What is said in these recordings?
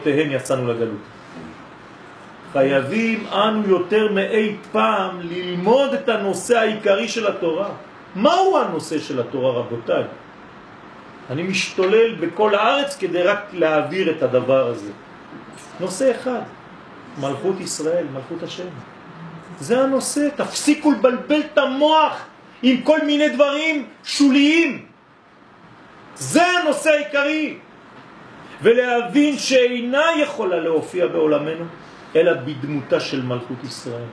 יצאנו לגלות. חייבים אנו יותר מאי פעם ללמוד את הנושא העיקרי של התורה. מהו הנושא של התורה, רבותיי? אני משתולל בכל הארץ כדי רק להעביר את הדבר הזה. נושא אחד, מלכות ישראל, מלכות השם. זה הנושא, תפסיקו לבלבל את המוח עם כל מיני דברים שוליים. זה הנושא העיקרי. ולהבין שאינה יכולה להופיע בעולמנו, אלא בדמותה של מלכות ישראל.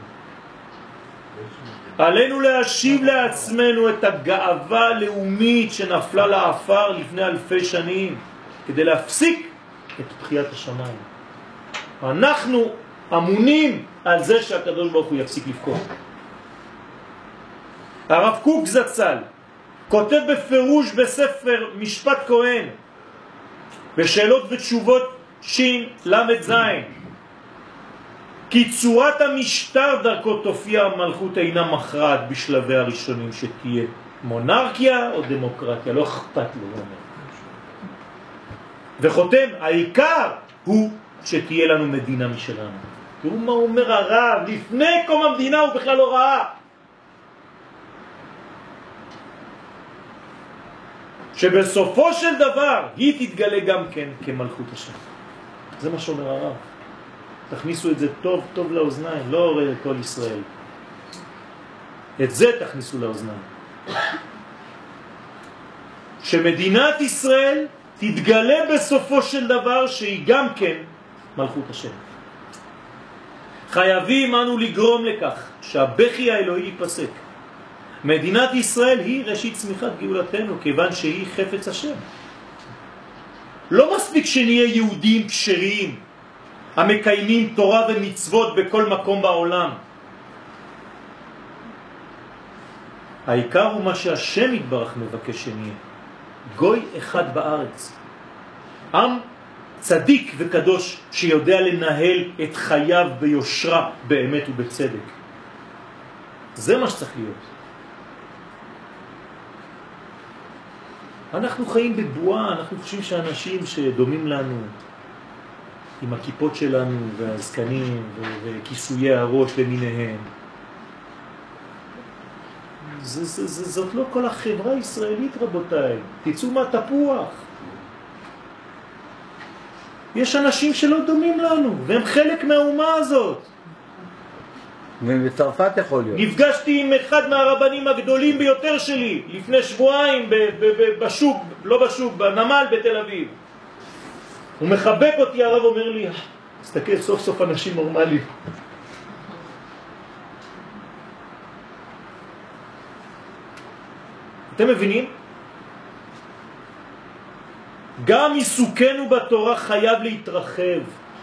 עלינו להשיב לעצמנו את הגאווה הלאומית שנפלה לעפר לפני אלפי שנים, כדי להפסיק את בחיית השמיים. אנחנו אמונים על זה שהקדוש ברוך הוא יפסיק לבכות. הרב קוק זצ"ל כותב בפירוש בספר משפט כהן, בשאלות ותשובות שין למד זין, כי צורת המשטר דרכו תופיע המלכות אינה מכרעת בשלבי הראשונים, שתהיה מונרכיה או דמוקרטיה, לא אכפת לו. וחותם, העיקר הוא שתהיה לנו מדינה משלנו. תראו מה אומר הרב, לפני קום המדינה הוא בכלל לא ראה. שבסופו של דבר היא תתגלה גם כן כמלכות השם. זה מה שאומר הרב. תכניסו את זה טוב טוב לאוזניים, לא כל ישראל. את זה תכניסו לאוזניים. שמדינת ישראל תתגלה בסופו של דבר שהיא גם כן מלכות השם. חייבים אנו לגרום לכך שהבכי האלוהי ייפסק. מדינת ישראל היא ראשית צמיחת גאולתנו, כיוון שהיא חפץ השם. לא מספיק שנהיה יהודים כשרים, המקיימים תורה ומצוות בכל מקום בעולם. העיקר הוא מה שהשם יתברך מבקש שנהיה. גוי אחד בארץ. עם צדיק וקדוש שיודע לנהל את חייו ביושרה, באמת ובצדק. זה מה שצריך להיות. אנחנו חיים בבועה, אנחנו חושבים שאנשים שדומים לנו, עם הכיפות שלנו והזקנים וכיסויי הראש למיניהם, זאת לא כל החברה הישראלית, רבותיי. תצאו מהתפוח. יש אנשים שלא דומים לנו, והם חלק מהאומה הזאת. ובצרפת יכול להיות. נפגשתי עם אחד מהרבנים הגדולים ביותר שלי לפני שבועיים בשוק, לא בשוק, בנמל בתל אביב. הוא מחבק אותי, הרב אומר לי, תסתכל, סוף סוף אנשים נורמליים. אתם מבינים? גם עיסוקנו בתורה חייב להתרחב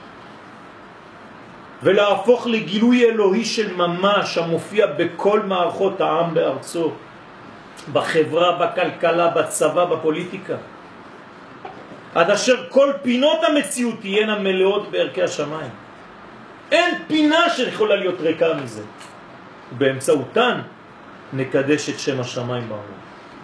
ולהפוך לגילוי אלוהי של ממש המופיע בכל מערכות העם בארצו, בחברה, בכלכלה, בצבא, בפוליטיקה, עד אשר כל פינות המציאות תהיינה מלאות בערכי השמיים. אין פינה שיכולה להיות ריקה מזה. ובאמצעותן נקדש את שם השמיים בעולם.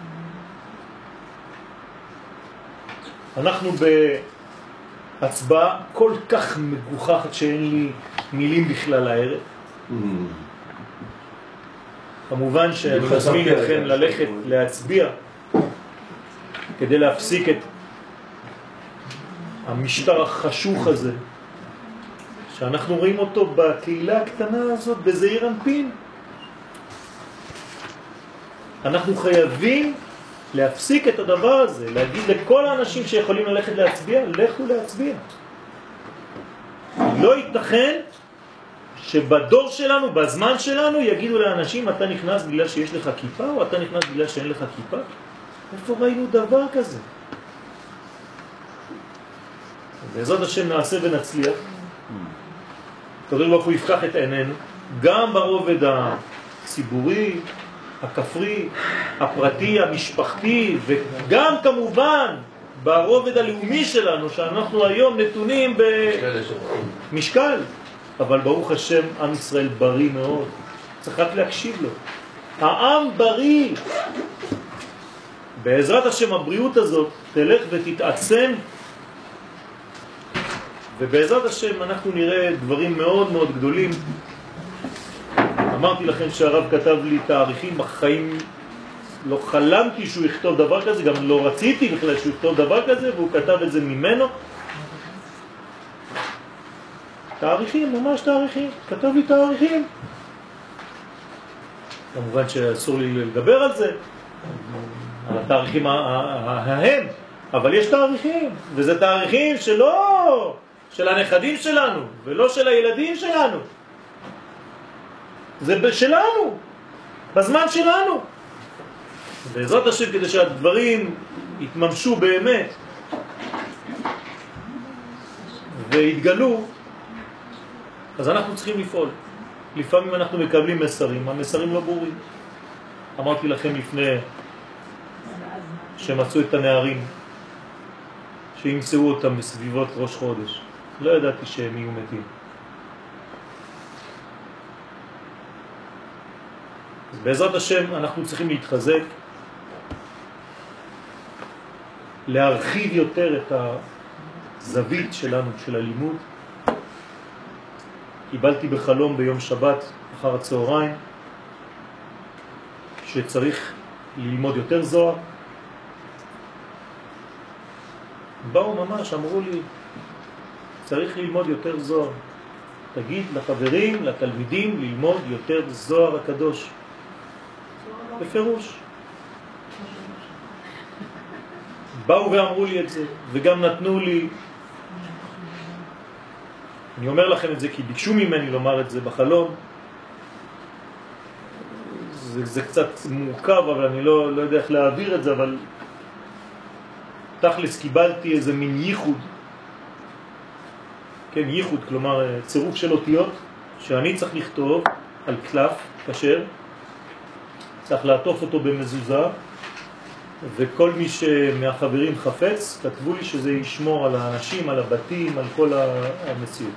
אנחנו בהצבעה כל כך מגוחכת שאין לי מילים בכלל הערב. כמובן שאני מזמין אתכם ללכת להצביע כדי להפסיק את המשטר החשוך הזה שאנחנו רואים אותו בקהילה הקטנה הזאת בזעיר אנפין. אנחנו חייבים להפסיק את הדבר הזה, להגיד לכל האנשים שיכולים ללכת להצביע, לכו להצביע. לא ייתכן שבדור שלנו, בזמן שלנו, יגידו לאנשים, אתה נכנס בגלל שיש לך כיפה, או אתה נכנס בגלל שאין לך כיפה. איפה ראינו דבר כזה? בעזרת השם נעשה ונצליח. הקדוש ברוך הוא יפקח את עינינו, גם ברובד הציבורי, הכפרי, הפרטי, המשפחתי, וגם כמובן ברובד הלאומי שלנו, שאנחנו היום נתונים במשקל. אבל ברוך השם, עם ישראל בריא מאוד. צריך רק להקשיב לו. העם בריא. בעזרת השם הבריאות הזאת תלך ותתעצם ובעזרת השם אנחנו נראה דברים מאוד מאוד גדולים. אמרתי לכם שהרב כתב לי תאריכים בחיים, לא חלמתי שהוא יכתוב דבר כזה, גם לא רציתי בכלל שהוא יכתוב דבר כזה, והוא כתב את זה ממנו. תאריכים, ממש תאריכים, כתב לי תאריכים. כמובן שאסור לי לדבר על זה, על התאריכים ההם, אבל יש תאריכים, וזה תאריכים שלא של הנכדים שלנו, ולא של הילדים שלנו. זה שלנו, בזמן שלנו. בעזרת השם, כדי שהדברים יתממשו באמת והתגלו, אז אנחנו צריכים לפעול. לפעמים אנחנו מקבלים מסרים, המסרים לא ברורים. אמרתי לכם לפני שמצאו את הנערים, שימצאו אותם בסביבות ראש חודש. לא ידעתי שהם יהיו מתים. אז בעזרת השם אנחנו צריכים להתחזק, להרחיב יותר את הזווית שלנו, של הלימוד. קיבלתי בחלום ביום שבת אחר הצהריים שצריך ללמוד יותר זוהר. באו ממש, אמרו לי, צריך ללמוד יותר זוהר. תגיד לחברים, לתלמידים, ללמוד יותר זוהר הקדוש. בפירוש. באו ואמרו לי את זה, וגם נתנו לי, אני אומר לכם את זה כי ביקשו ממני לומר את זה בחלום. זה קצת מורכב, אבל אני לא יודע איך להעביר את זה, אבל תכלס קיבלתי איזה מין ייחוד. כן, ייחוד, כלומר צירוף של אותיות שאני צריך לכתוב על קלף כשר, צריך לעטוף אותו במזוזה, וכל מי שמהחברים חפץ כתבו לי שזה ישמור על האנשים, על הבתים, על כל המציאות.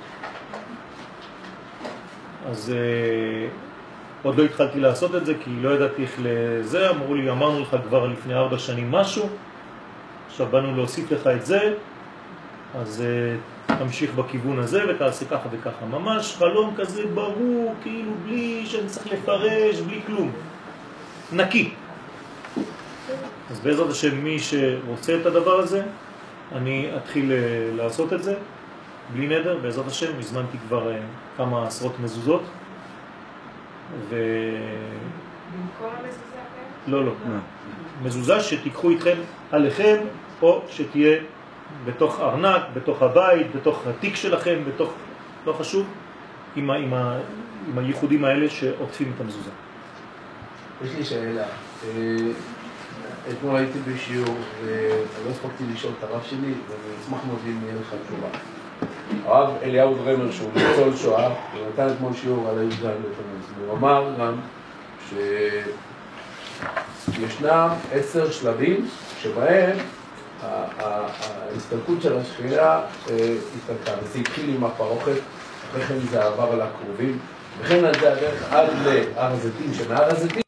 אז עוד לא התחלתי לעשות את זה כי לא ידעתי איך לזה. אמרו לי, אמרנו לך כבר לפני 4 שנים משהו, עכשיו באנו להוסיף לך את זה, אז תמשיך בכיוון הזה ותעשה ככה וככה. ממש חלום כזה ברור, כאילו בלי שאני צריך לפרש, בלי כלום, נקי. אז בעזרת השם, מי שרוצה את הדבר הזה, אני אתחיל לעשות את זה בלי נדר. בעזרת השם, הזמנתי כבר כמה עשרות מזוזות. במקום המזוזה? לא, לא. מזוזה שתיקחו איתכם עליכם, או שתהיה בתוך ארנק, בתוך הבית, בתוך התיק שלכם, בתוך, לא חשוב, עם הייחודים האלה שעוטפים את המזוזה. יש לי שאלה. אתמול הייתי בשיעור, ולא הספקתי לשאול את הרב שלי, ואני אשמח מאוד אם יהיה לך תשובה. הרב אליהו דרמר, שהוא ניצול שואה, הוא נתן אתמול שיעור על הי"ד בתמוז. הוא אמר גם שישנם 10 שלבים שבהם ההסתלקות של השכינה הסתלקה. וזה התחיל עם הפרוכת, אחרי כן זה עבר על הקרובים, וכן על זה הדרך עד להר הזיתים, שמהר הזיתים